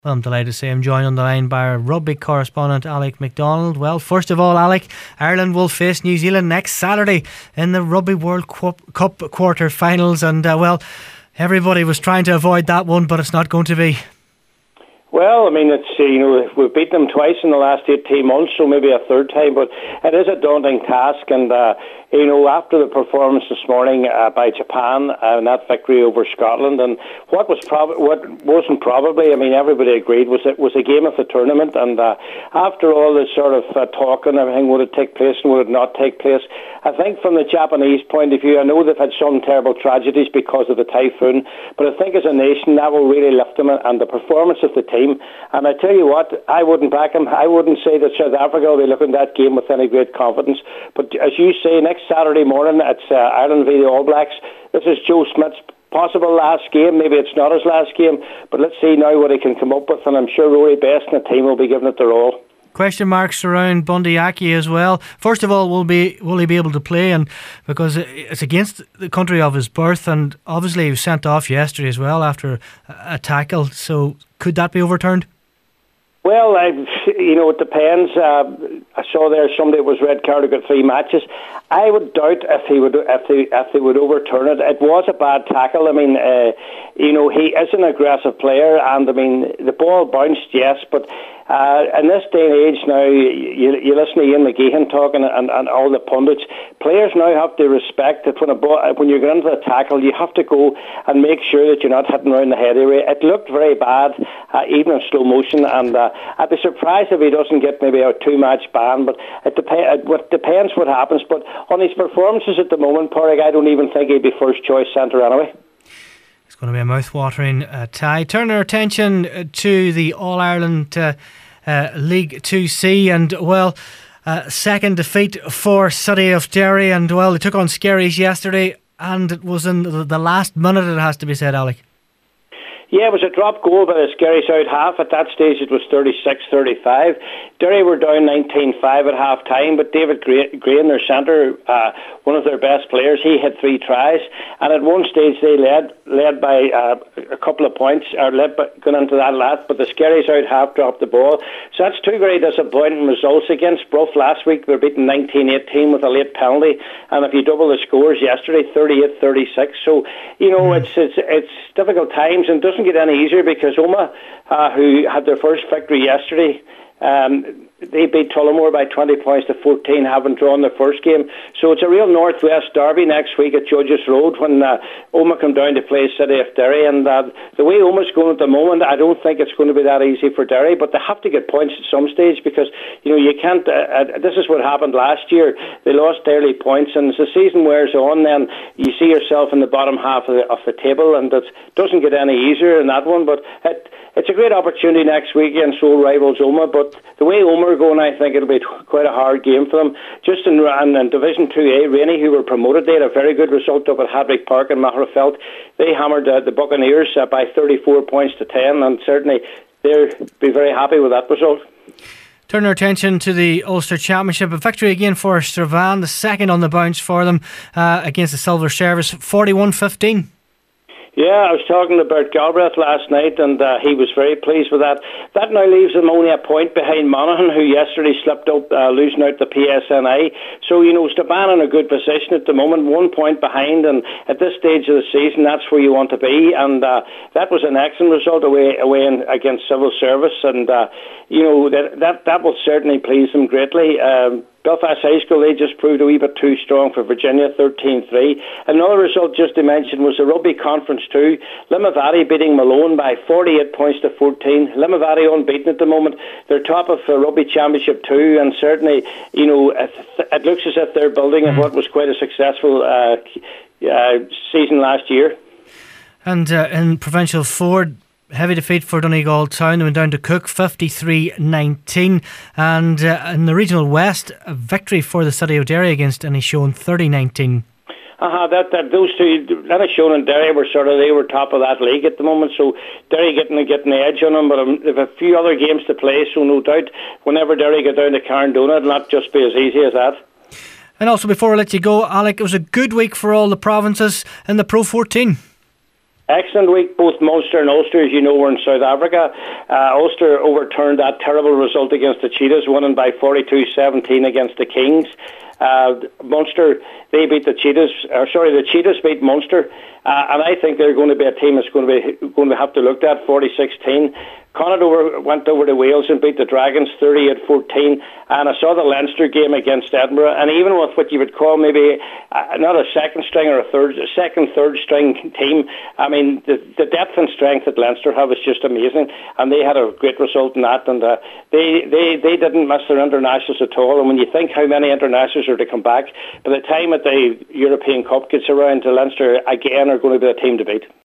Well, I'm delighted to say I'm joined on the line by our rugby correspondent Alec MacDonald. Well, first of all, Alec, Ireland will face New Zealand next Saturday in the Rugby World Cup quarter-finals, and everybody was trying to avoid that one, but it's not going to be. Well, I mean, it's we've beaten them twice in the last 18 months, so maybe a third time, but it is a daunting task. And after the performance this morning by Japan and that victory over Scotland, and what wasn't probably, I mean, everybody agreed was it was a game of the tournament. And after all this sort of talk and everything, would it take place and would it not take place? I think from the Japanese point of view, I know they've had some terrible tragedies because of the typhoon, but I think as a nation that will really lift them, and the performance of the team. And I tell you what, I wouldn't back him. I wouldn't say that South Africa will be looking at that game with any great confidence. But as you say, next Saturday morning it's Ireland v the All Blacks. This is Joe Smith's possible last game. Maybe it's not his last game, but let's see now what he can come up with. And I'm sure Rory Best and the team will be giving it their all. Question marks around Bundee Aki as well. First of all, will he be able to play? And because it's against the country of his birth, and obviously he was sent off yesterday as well after a tackle. So could that be overturned? Well, it depends. I saw there somebody was red carded, got 3 matches. I would doubt if they would overturn it. It was a bad tackle. I mean, he is an aggressive player, and I mean the ball bounced, yes, but in this day and age now, you listen to Ian McGeehan talking and all the pundits. Players now have to respect that when you're going into a tackle, you have to go and make sure that you're not hitting around the head area. It looked very bad, even in slow motion, and I'd be surprised if he doesn't get maybe a 2-match ban. But it depends what happens. But on his performances at the moment, Pádraig, I don't even think he'd be first choice centre anyway. It's going to be a mouth-watering tie. Turn our attention to the All-Ireland League 2C, and second defeat for City of Derry, and they took on Skerries yesterday, and it was in the last minute, it has to be said, Alec. Yeah, it was a drop goal by the Skerries out half. At that stage it was 36-35. Derry were down 19-5 at half time, but David Green, their centre, one of their best players, he had 3 tries, and at one stage they led by a couple of points, or going into that last, but the Skerries out half dropped the ball. So that's 2 very disappointing results. Against Bruff last week they were beaten 19-18 with a late penalty, and if you double the scores yesterday, 38-36. So it's difficult times, and doesn't get any easier because Omagh, who had their first victory yesterday, they beat Tullamore by 20-14, having drawn their first game. So it's a real northwest derby next week at Judges Road when Omagh come down to play City of Derry. And the way Omagh's going at the moment, I don't think it's going to be that easy for Derry, but they have to get points at some stage because you can't. This is what happened last year. They lost early points, and as the season wears on, then you see yourself in the bottom half of the table, and it doesn't get any easier in that one. But it's a great opportunity next week against old rivals Omagh, but the way Omagh are going, I think it'll be quite a hard game for them. Just in Division 2A, Rainey, who were promoted, they had a very good result up at Hadwick Park in Magherafelt. They hammered the Buccaneers by 34 points to 10, and certainly they'll be very happy with that result. Turn our attention to the Ulster Championship. A victory again for Strabane, the second on the bounce for them against the Silver Service, 41-15. Yeah, I was talking to Bert Galbraith last night, and he was very pleased with that. That now leaves them only a point behind Monaghan, who yesterday slipped up, losing out the PSNI. So, Strabane in a good position at the moment, 1 point behind, and at this stage of the season, that's where you want to be. And that was an excellent result away against Civil Service, and that will certainly please them greatly. Belfast High School, they just proved a wee bit too strong for Virginia, 13-3. Another result just to mention was the Rugby Conference 2. Limavady beating Malone by 48 points to 14. Limavady unbeaten at the moment. They're top of Rugby Championship 2, and certainly, it looks as if they're building on what was quite a successful season last year. And in Provincial 4, heavy defeat for Donegal Town. They went down to Cook 53-19, and in the Regional West, a victory for the City of Derry against Inishowen 30-19. Those two, Inishowen and Derry they were top of that league at the moment, so Derry getting the edge on them, but they've a few other games to play, so no doubt whenever Derry get down to Carndona, it'll not just be as easy as that. And also, before I let you go, Alec, it was a good week for all the provinces in the Pro 14. Excellent week. Both Munster and Ulster, as you know, were in South Africa. Ulster overturned that terrible result against the Cheetahs, winning by 42-17 against the Kings. Munster, they beat the Cheetahs. The Cheetahs beat Munster, and I think they're going to be a team that's going to have to look at 40-16. Connacht went over to Wales and beat the Dragons 38-14, and I saw the Leinster game against Edinburgh, and even with what you would call maybe not a second string or a third string team, I mean the depth and strength that Leinster have is just amazing, and they had a great result in that, and they didn't miss their internationals at all. And when you think how many internationals are to come back, by the time that the European Cup gets around, the Leinster again are going to be a team to beat.